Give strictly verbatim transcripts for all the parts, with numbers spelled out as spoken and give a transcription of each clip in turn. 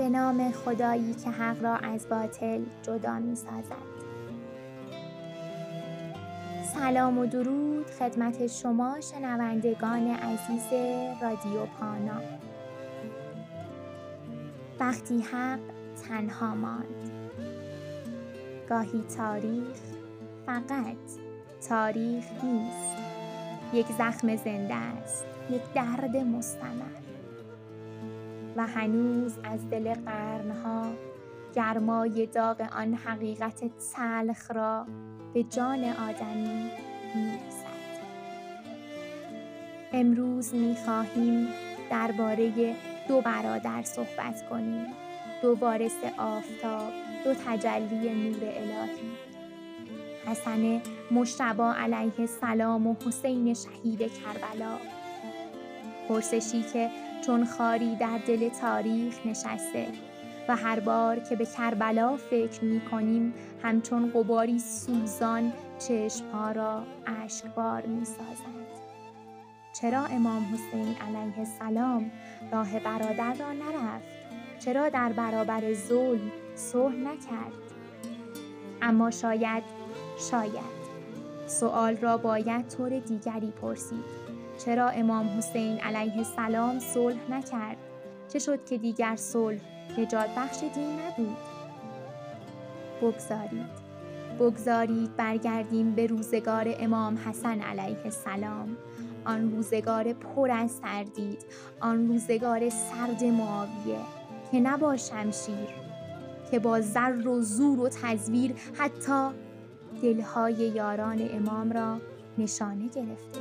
به نام خدایی که حق را از باطل جدا می سازد. سلام و درود خدمت شما شنوندگان عزیز رادیو پانا. وقتی حق تنها ماند. گاهی تاریخ فقط تاریخ نیست، یک زخم زنده است، یک درد مستمر و هنوز از دل قرنها گرمای داغ آن حقیقت تلخ را به جان آدمی می‌رسد. امروز می‌خواهیم درباره دو برادر صحبت کنیم، دو وارث آفتاب، دو تجلی نور الهی، حسن مجتبی علیه السلام و حسین شهید کربلا. پرسشی که چون خاری در دل تاریخ نشسته و هر بار که به کربلا فکر می کنیم همچون غباری سوزان چشمها را اشکبار می سازند. چرا امام حسین علیه السلام راه برادر را نرفت؟ چرا در برابر ظلم صلح نکرد؟ اما شاید شاید سؤال را باید طور دیگری پرسید. چرا امام حسین علیه السلام صلح نکرد؟ چه شد که دیگر صلح نجات بخش دین نبود؟ بگذارید بگذارید برگردیم به روزگار امام حسن علیه السلام، آن روزگار پر از تردید، آن روزگار سرد معاویه که نه با شمشیر، که با زر و زور و تزویر حتی دلهای یاران امام را نشانه گرفته.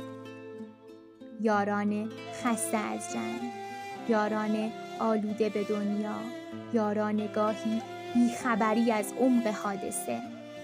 یاران خسته از جنگ، یاران آلوده به دنیا، یاران گاهی بیخبری از عمق حادثه.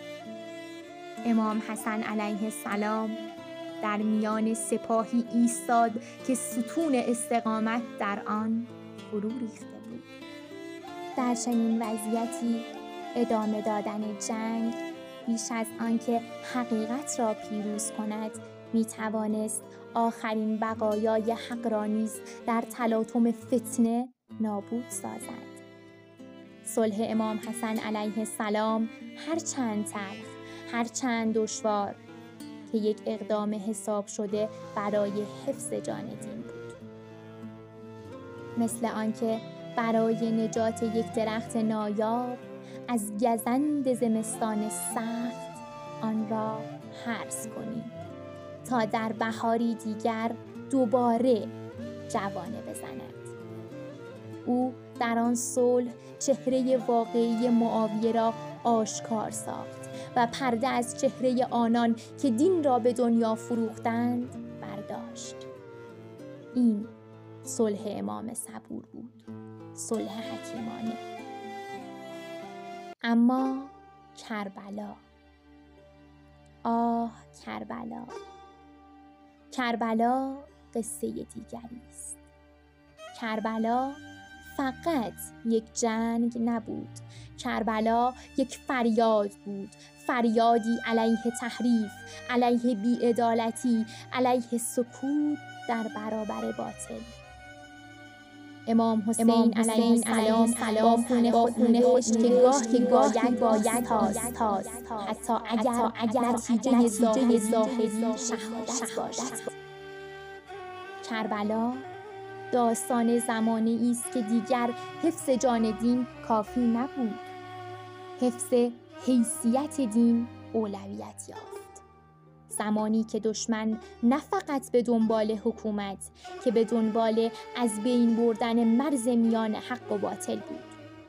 امام حسن علیه السلام در میان سپاهی ایستاد که ستون استقامت در آن فرو ریخته بود. در چنین وضعیتی ادامه دادن جنگ بیش از آنکه حقیقت را پیروز کند می توانست آخرین بقایای حق را نیز در تلاطم فتنه نابود سازد. صلح امام حسن علیه السلام هر چند تلخ، هر چند دشوار، که یک اقدام حساب شده برای حفظ جان دین بود. مثل آنکه برای نجات یک درخت نایاب از گزند زمستان سخت آن را هرس کنیم تا در بهاری دیگر دوباره جوانه بزند. او در آن صلح چهره واقعی معاویه را آشکار ساخت و پرده از چهره آنان که دین را به دنیا فروختند برداشت. این صلح امام صبور بود، صلح حکیمانه. اما کربلا، آه کربلا، کربلا قصه دیگری است. کربلا فقط یک جنگ نبود، کربلا یک فریاد بود، فریادی علیه تحریف، علیه بی‌عدالتی، علیه سکوت در برابر باطل. امام حسین علیه السلام سلام خون خود نوشت که گاه که باید باید تاست تاست حتی اگر اگر نتیجه ظاهری شهادت باشد. کربلا داستان زمانی است که دیگر حفظ جان دین کافی نبود. حفظ حیثیت دین اولویت یافت. زمانی که دشمن نه فقط به دنبال حکومت که به دنبال از بین بردن مرز میان حق و باطل بود.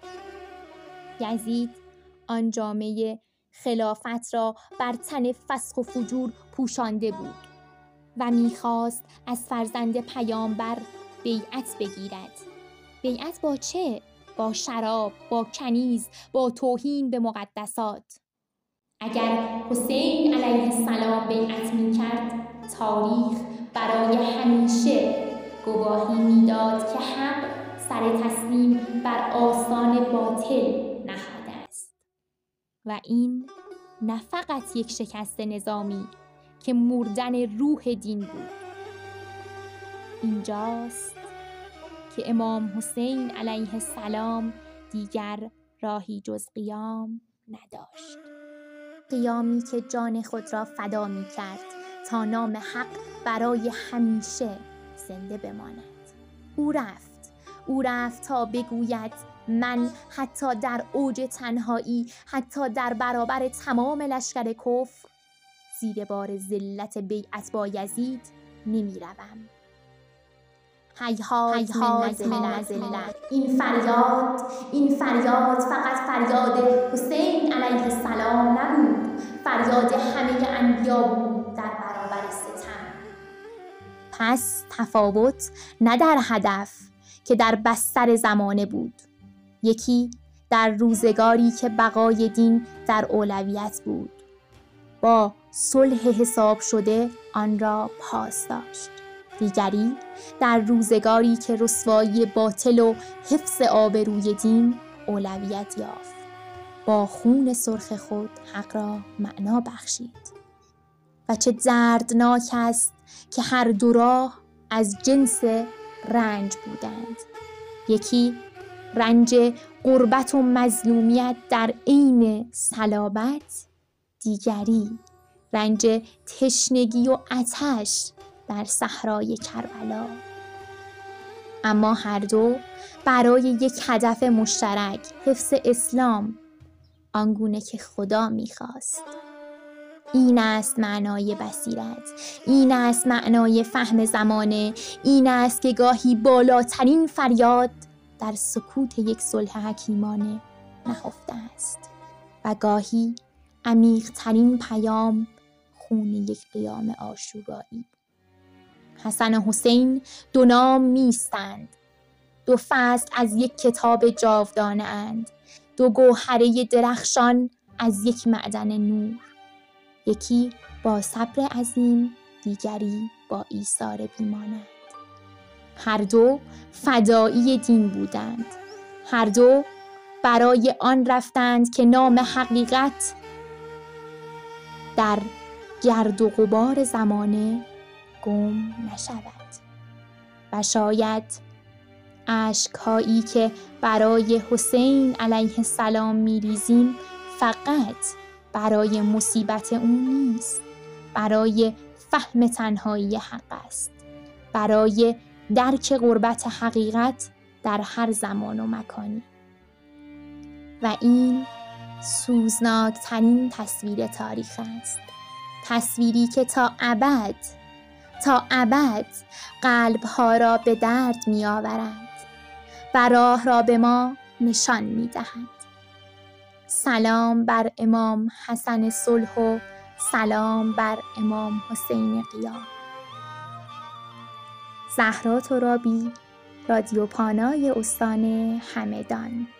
یزید آن جامعه خلافت را بر تن فسق و فجور پوشانده بود و میخواست از فرزند پیامبر بیعت بگیرد. بیعت با چه؟ با شراب، با کنیز، با توهین به مقدسات. اگر حسین علیه السلام بیعت میکرد، تاریخ برای همیشه گواهی میداد که حق سر تسلیم بر آستان باطل نهاده است. و این نه فقط یک شکست نظامی که مردن روح دین بود. اینجاست که امام حسین علیه السلام دیگر راهی جز قیام نداشت. قیامی که جان خود را فدا می کرد تا نام حق برای همیشه زنده بماند. او رفت او رفت تا بگوید من حتی در اوج تنهایی، حتی در برابر تمام لشکر کفر، زیر بار ذلت بیعت با یزید نمی روم. هیهات من ذلت، این فریاد این فریاد فقط فریاد حسین علیه السلام نبود، فریاد همه انبیا بود در برابر ستم. پس تفاوت نه در هدف که در بستر زمانه بود. یکی در روزگاری که بقای دین در اولویت بود، با صلح حساب شده آن را پاس داشت. دیگری در روزگاری که رسوایی باطل و حفظ آبروی دین اولویت یافت، با خون سرخ خود حق را معنا بخشید. و چه دردناک است که هر دو راه از جنس رنج بودند. یکی رنج غربت و مظلومیت در عین صلابت، دیگری رنج تشنگی و آتش در صحرای کربلا. اما هر دو برای یک هدف مشترک، حفظ اسلام آنگونه که خدا می‌خواست. این است معنای بصیرت، این است معنای فهم زمانه، این است که گاهی بالاترین فریاد در سکوت یک صلح حکیمانه نهفته است و گاهی عمیق‌ترین پیام خون یک قیام عاشورایی. حسن و حسین دو نام نیستند، دو فصل از یک کتاب جاودانه اند، دو گوهره درخشان از یک معدن نور. یکی با صبر عظیم، دیگری با ایثار بی‌مانند. هر دو فدایی دین بودند، هر دو برای آن رفتند که نام حقیقت در گرد و غبار زمانه گم نشود. و شاید اشک‌هایی که برای حسین علیه السلام می‌ریزیم فقط برای مصیبت او نیست، برای فهم تنهایی حق است، برای درک غربت حقیقت در هر زمان و مکانی. و این سوزناکترین تصویر تاریخ است، تصویری که تا ابد تا ابد قلب‌ها را به درد می آورد و راه را به ما نشان می دهد. سلام بر امام حسن صلح و سلام بر امام حسین قیام. زهرا ترابی، رادیو پانای استان همدان.